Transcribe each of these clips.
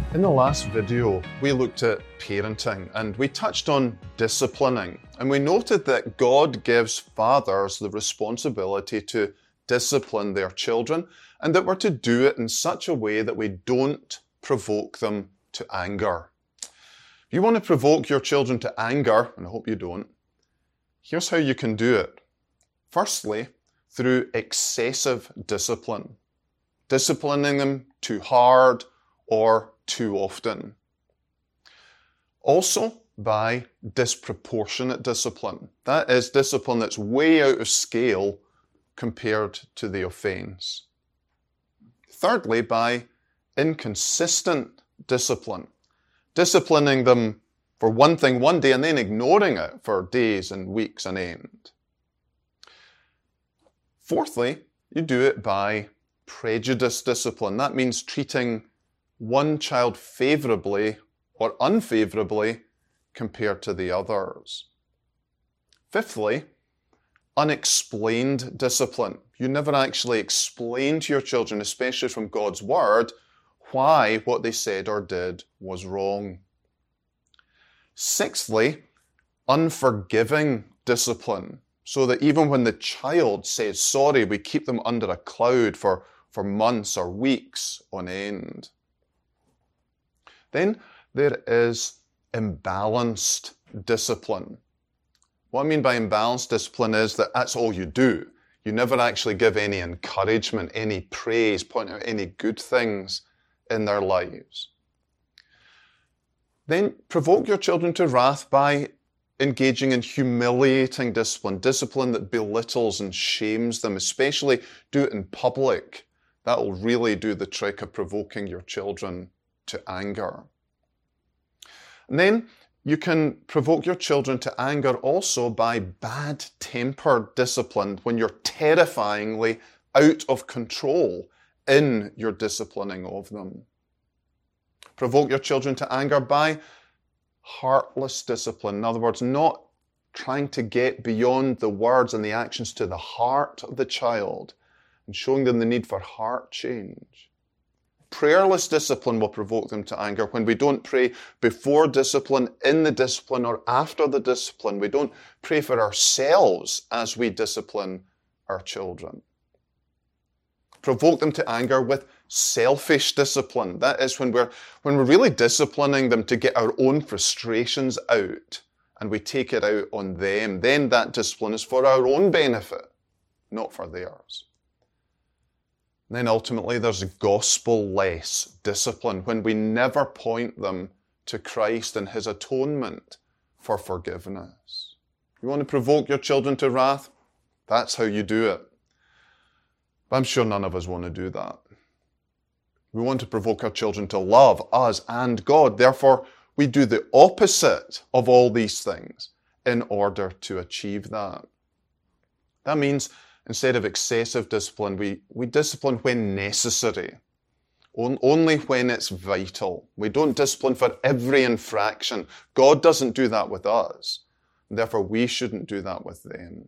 In the last video, we looked at parenting and we touched on disciplining, and we noted that God gives fathers the responsibility to discipline their children and that we're to do it in such a way that we don't provoke them to anger. If you want to provoke your children to anger, and I hope you don't, here's how you can do it. Firstly, through excessive discipline. Disciplining them too hard or too often. Also, by disproportionate discipline. That is discipline that's way out of scale compared to the offence. Thirdly, by inconsistent discipline. Disciplining them for one thing one day and then ignoring it for days and weeks on end. Fourthly, you do it by prejudice discipline. That means treating one child favourably or unfavourably compared to the others. Fifthly, unexplained discipline. You never actually explain to your children, especially from God's Word, why what they said or did was wrong. Sixthly, unforgiving discipline, so that even when the child says sorry, we keep them under a cloud for months or weeks on end. Then there is imbalanced discipline. What I mean by imbalanced discipline is that that's all you do. You never actually give any encouragement, any praise, point out any good things in their lives. Then provoke your children to wrath by engaging in humiliating discipline, discipline that belittles and shames them, especially do it in public. That will really do the trick of provoking your children to anger. And then you can provoke your children to anger also by bad-tempered discipline when you're terrifyingly out of control in your disciplining of them. Provoke your children to anger by heartless discipline. In other words, not trying to get beyond the words and the actions to the heart of the child and showing them the need for heart change. Prayerless discipline will provoke them to anger when we don't pray before discipline, in the discipline, or after the discipline. We don't pray for ourselves as we discipline our children. Provoke them to anger with selfish discipline. That is when we're really disciplining them to get our own frustrations out and we take it out on them. Then that discipline is for our own benefit, not for theirs. And then ultimately there's gospel-less discipline when we never point them to Christ and His atonement for forgiveness. You want to provoke your children to wrath? That's how you do it. But I'm sure none of us want to do that. We want to provoke our children to love us and God. Therefore, we do the opposite of all these things in order to achieve that. That means instead of excessive discipline, we discipline when necessary, only when it's vital. We don't discipline for every infraction. God doesn't do that with us. Therefore, we shouldn't do that with them.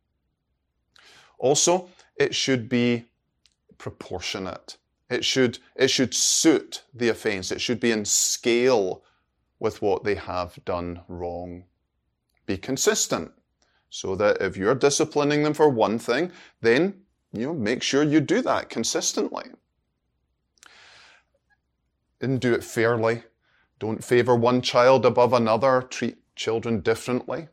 Also, it should be proportionate. It should suit the offence. It should be in scale with what they have done wrong. Be consistent. So that if you're disciplining them for one thing, then make sure you do that consistently. And do it fairly. Don't favour one child above another. Treat children differently.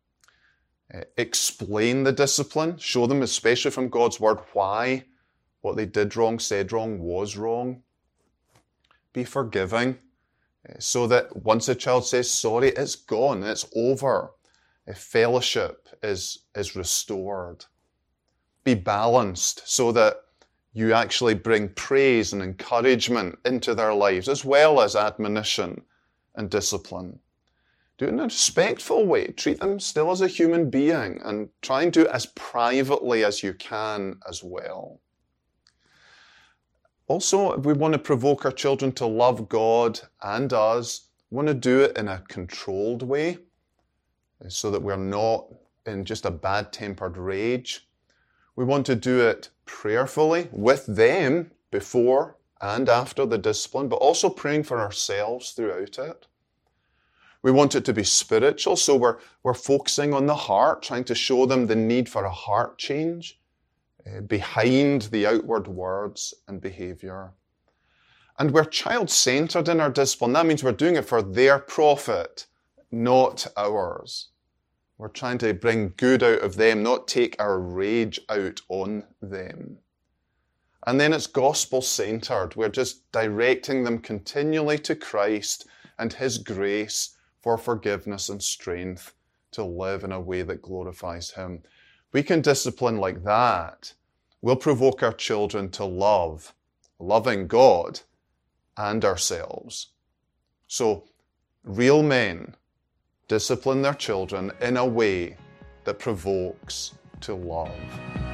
Explain the discipline. Show them, especially from God's Word, why what they did wrong, said wrong, was wrong. Be forgiving. So that once a child says sorry, it's gone, it's over. Fellowship is restored. Be balanced so that you actually bring praise and encouragement into their lives as well as admonition and discipline. Do it in a respectful way. Treat them still as a human being and try and do it as privately as you can as well. Also, if we want to provoke our children to love God and us, we want to do it in a controlled way, so that we're not in just a bad-tempered rage. We want to do it prayerfully with them before and after the discipline, but also praying for ourselves throughout it. We want it to be spiritual, so we're focusing on the heart, trying to show them the need for a heart change behind the outward words and behavior. And we're child-centered in our discipline. That means we're doing it for their profit, not ours. We're trying to bring good out of them, not take our rage out on them. And then it's gospel-centered. We're just directing them continually to Christ and His grace for forgiveness and strength to live in a way that glorifies Him. We can discipline like that. We'll provoke our children to love, loving God and ourselves. So, real men discipline their children in a way that provokes to love.